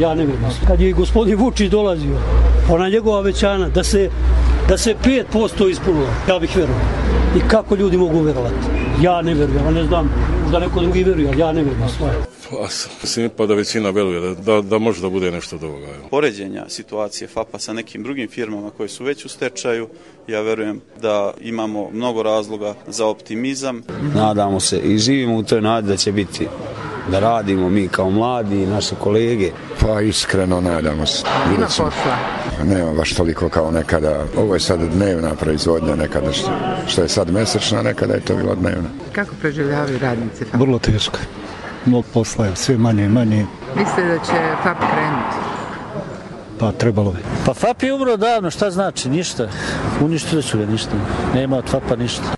Ja ne vjerujem. Kad je gospodin Vučić dolazio, ona njegova obećanja da se 5% ispunilo, ja bih vjerovao. I kako ljudi mogu vjerovati? Ja ne vjerujem, ja ne znam da neko drugi vjeruje, ali ja ne vjerujem svoje. Mislim pa da većina veruje da može da bude nešto od ovoga. Poređenja situacije FAP-a sa nekim drugim firmama koje su već u stečaju, ja verujem da imamo mnogo razloga za optimizam. Nadamo se i živimo u toj nadi da će biti, da radimo mi kao mladi i naše kolege. Pa iskreno nadamo se. Ima posla. Nema baš toliko kao nekada. Ovo je sad dnevna proizvodnja, nekada što je sad mjesečna, nekada je to bilo dnevna. Kako preživljavaju radnici FAP? Vrlo teško. Mnogo posla je, sve manje i manje. Mislite da će FAP krenuti? Pa trebalo bi. Pa FAP je umro davno, šta znači? Ništa. Uništili su ga, ništa. Nema od FAP-a ništa.